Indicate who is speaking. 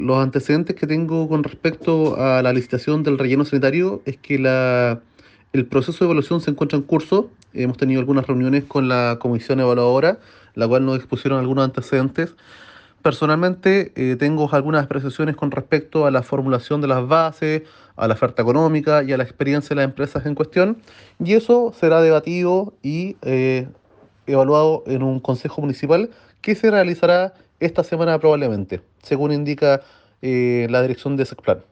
Speaker 1: Los antecedentes que tengo con respecto a la licitación del relleno sanitario es que el proceso de evaluación se encuentra en curso. Hemos tenido algunas reuniones con la comisión evaluadora, la cual nos expusieron algunos antecedentes. Personalmente, tengo algunas apreciaciones con respecto a la formulación de las bases, a la oferta económica y a la experiencia de las empresas en cuestión, y eso será debatido y evaluado en un consejo municipal que se realizará esta semana probablemente, según indica la dirección de SECPLAN.